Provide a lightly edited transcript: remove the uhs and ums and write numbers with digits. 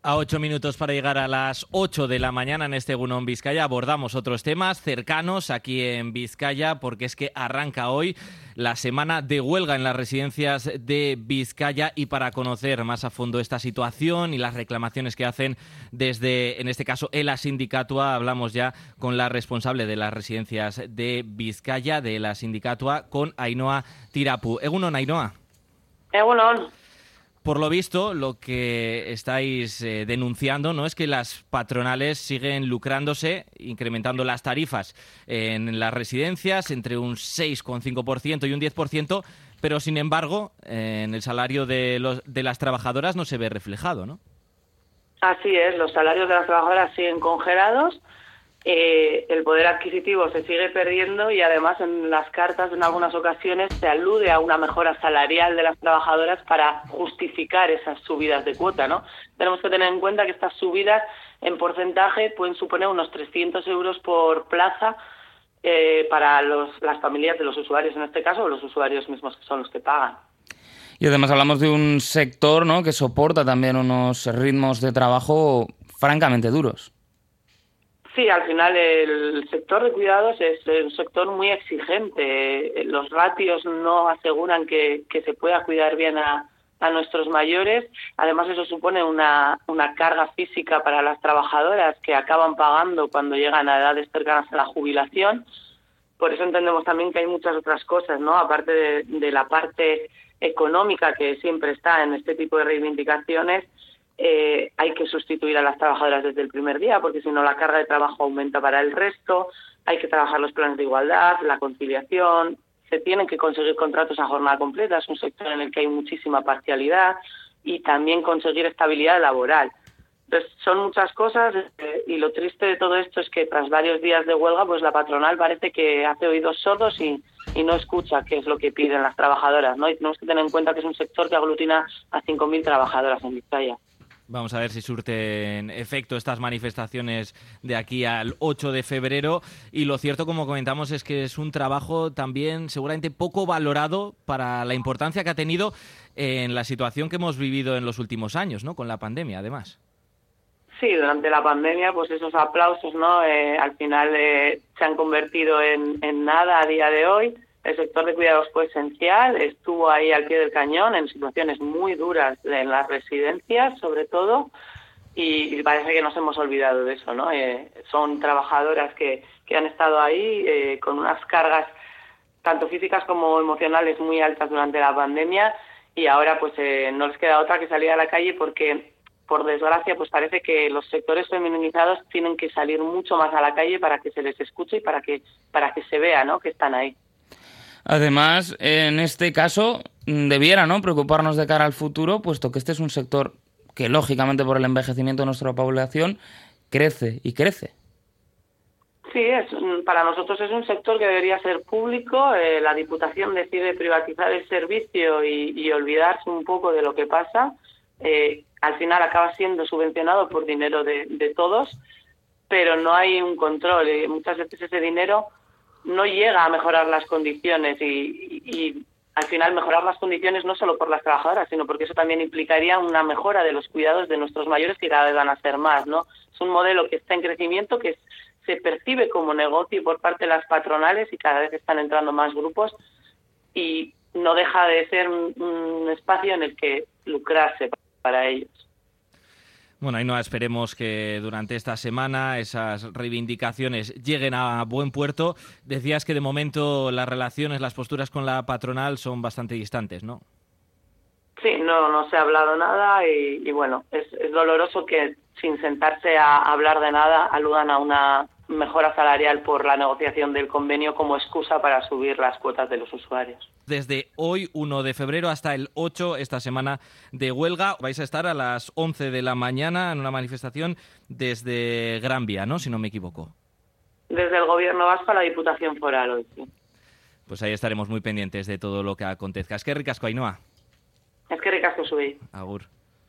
A 8 minutos para llegar a las 8 de la mañana en este Egunon Vizcaya abordamos otros temas cercanos aquí en Vizcaya, porque es que arranca hoy la semana de huelga en las residencias de Vizcaya, y para conocer más a fondo esta situación y las reclamaciones que hacen desde, en este caso, ELA Sindicatua, hablamos ya con la responsable de las residencias de Vizcaya, de ELA Sindicatua, con Ainhoa Tirapu. Egunon, Ainhoa. Egunon. Por lo visto, lo que estáis denunciando, ¿no?, es que las patronales siguen lucrándose, incrementando las tarifas en las residencias entre un 6,5% y un 10%, pero sin embargo, en el salario de las trabajadoras no se ve reflejado, ¿no? Así es, los salarios de las trabajadoras siguen congelados, el poder adquisitivo se sigue perdiendo y además en las cartas en algunas ocasiones se alude a una mejora salarial de las trabajadoras para justificar esas subidas de cuota, ¿no? Tenemos que tener en cuenta que estas subidas en porcentaje pueden suponer unos 300 euros por plaza para las familias de los usuarios en este caso, o los usuarios mismos que son los que pagan. Y además hablamos de un sector, ¿no?, que soporta también unos ritmos de trabajo francamente duros. Sí, al final el sector de cuidados es un sector muy exigente. Los ratios no aseguran que se pueda cuidar bien a nuestros mayores. Además, eso supone una carga física para las trabajadoras que acaban pagando cuando llegan a edades cercanas a la jubilación. Por eso entendemos también que hay muchas otras cosas, ¿no? Aparte de la parte económica que siempre está en este tipo de reivindicaciones, hay que sustituir a las trabajadoras desde el primer día, porque si no la carga de trabajo aumenta para el resto. Hay que trabajar los planes de igualdad, la conciliación, se tienen que conseguir contratos a jornada completa, es un sector en el que hay muchísima parcialidad, y también conseguir estabilidad laboral. Entonces son muchas cosas, y lo triste de todo esto es que tras varios días de huelga, pues la patronal parece que hace oídos sordos y no escucha qué es lo que piden las trabajadoras, ¿no? Y tenemos que tener en cuenta que es un sector que aglutina a 5.000 trabajadoras en Vizcaya. Vamos a ver si surten efecto estas manifestaciones de aquí al 8 de febrero. Y lo cierto, como comentamos, es que es un trabajo también seguramente poco valorado para la importancia que ha tenido en la situación que hemos vivido en los últimos años, ¿no?, con la pandemia, además. Sí, durante la pandemia, pues esos aplausos, ¿no?, al final se han convertido en nada a día de hoy. El sector de cuidados fue esencial, estuvo ahí al pie del cañón en situaciones muy duras en las residencias, sobre todo, y parece que nos hemos olvidado de eso, ¿no? Son trabajadoras que han estado ahí con unas cargas tanto físicas como emocionales muy altas durante la pandemia, y ahora pues no les queda otra que salir a la calle porque, por desgracia, pues parece que los sectores feminizados tienen que salir mucho más a la calle para que se les escuche y para que se vea, ¿no?, que están ahí. Además, en este caso, debiera, ¿no?, preocuparnos de cara al futuro, puesto que este es un sector que, lógicamente, por el envejecimiento de nuestra población, crece y crece. Sí, para nosotros es un sector que debería ser público. La Diputación decide privatizar el servicio y olvidarse un poco de lo que pasa. Al final acaba siendo subvencionado por dinero de todos, pero no hay un control. Muchas veces ese dinero no llega a mejorar las condiciones y al final mejorar las condiciones no solo por las trabajadoras, sino porque eso también implicaría una mejora de los cuidados de nuestros mayores, que cada vez van a ser más, ¿no? Es un modelo que está en crecimiento, que se percibe como negocio por parte de las patronales, y cada vez están entrando más grupos, y no deja de ser un espacio en el que lucrarse para ellos. Bueno, Ainhoa, esperemos que durante esta semana esas reivindicaciones lleguen a buen puerto. Decías que de momento las relaciones, las posturas con la patronal son bastante distantes, ¿no? Sí, no se ha hablado nada y bueno, es doloroso que sin sentarse a hablar de nada aludan a una mejora salarial por la negociación del convenio como excusa para subir las cuotas de los usuarios. Desde hoy, 1 de febrero, hasta el 8, esta semana de huelga, vais a estar a las 11 de la mañana en una manifestación desde Gran Vía, ¿no?, si no me equivoco. Desde el Gobierno vasco a la Diputación Foral hoy, sí. Pues ahí estaremos muy pendientes de todo lo que acontezca. Es que ricasco, Ainhoa. Es que ricasco, Subí. Agur.